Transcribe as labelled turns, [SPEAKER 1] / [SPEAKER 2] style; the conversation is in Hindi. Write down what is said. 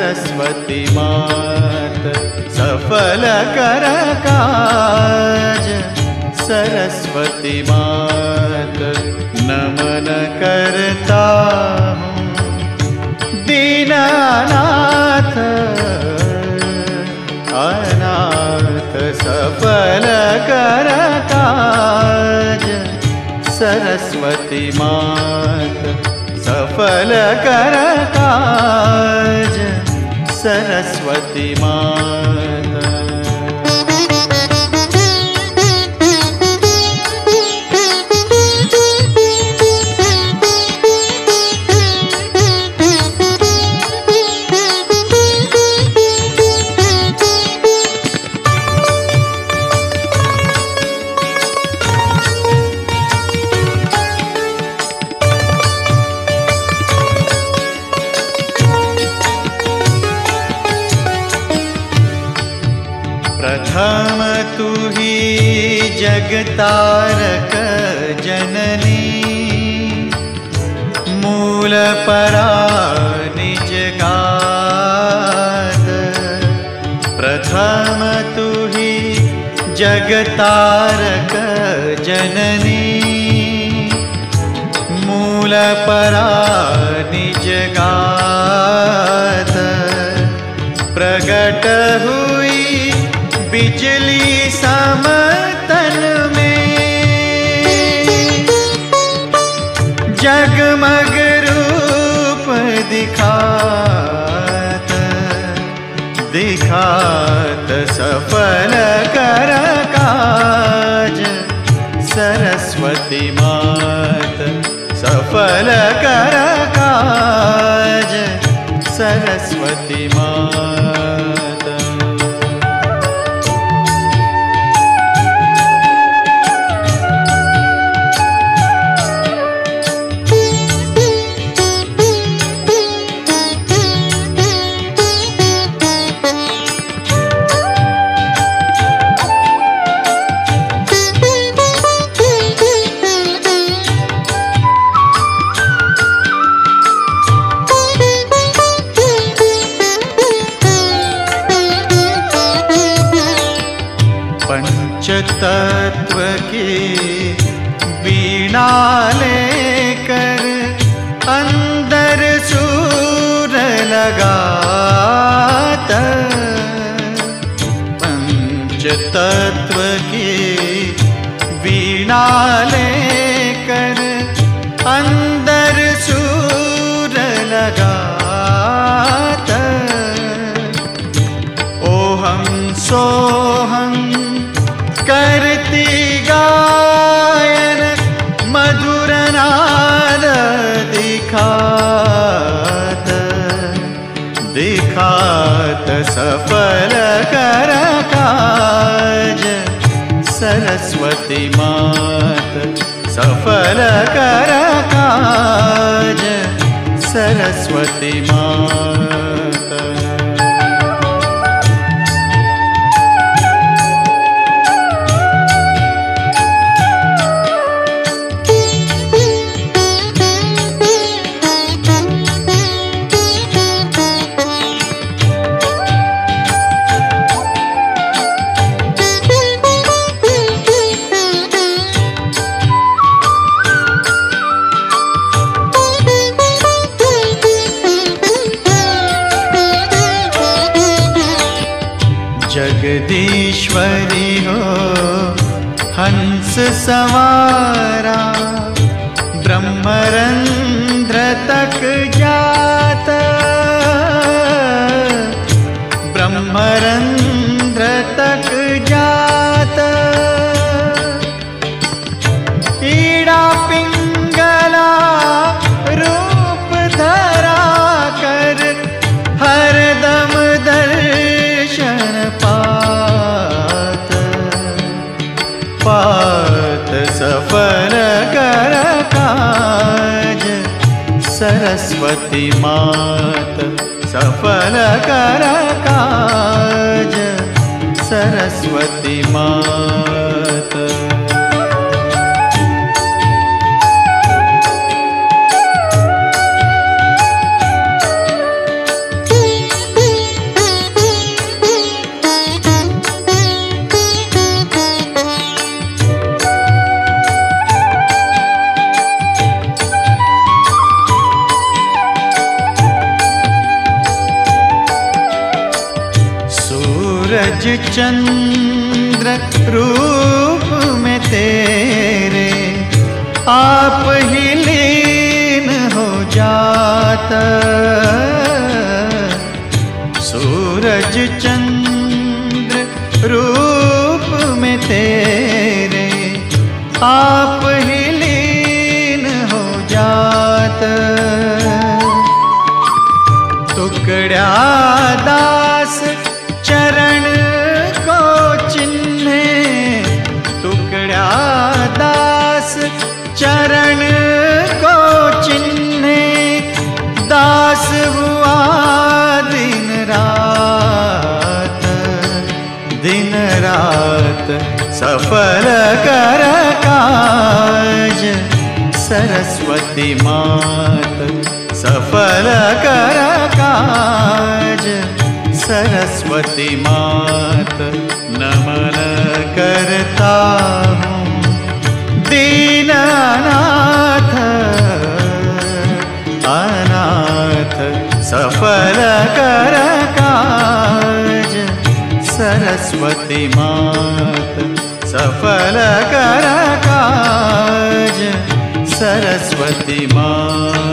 [SPEAKER 1] सरस्वती मात सफल कर काज। सरस्वती मात नमन करता हूँ दीनानाथ अनाथ सफल कर काज। सरस्वती मात सफल कर काज। सरस्वती मात प्रथम तू ही जगतारक जननी। मूल परा निज गात। प्रथम तू ही जगतारक जननी। मूल परा निज गात। प्रगट हुई बिजली समतन में। जगमग रूप दिखात। दिखात सफल कर काज। सरस्वती मात सफल कर काज। सरस्वती मात तत्व की वीणा लेकर अंदर सूर लगात। पंच तत्व की वीणा लेकर अंदर सूर लगात। ओहम सोहम करती गायन मधुर नाद दिखात। दिखात सफल कर काज। सरस्वती मात सफल कर काज। सरस्वती मात जगदीश्वरी हो हंस सवारा। ब्रह्मरंध्र तक जात। ब्रह्मरंध्र तक जात। ईड़ा पिंगला रूप धरा कर हरदम दर्शन पात। पात सफल कर काज। सरस्वती मात सफल कर काज। सरस्वती मात सूरज चंद्र रूप में तेरे आप ही लीन हो जाता। सूरज चंद्र रूप में तेरे आप ही लीन हो जाता। टुकड़ा दास चरण को चिन्हे, टुकड़ा दास चरण को चिन्हे, दास हुआ दिन रात, दिन रात सफल कर काज। सरस्वती मात सफल कर काज। सरस्वती मात नमन करता हूँ दीनानाथ, अनाथ सफल कर काज। सरस्वती मात सफल कर काज। सरस्वती मात।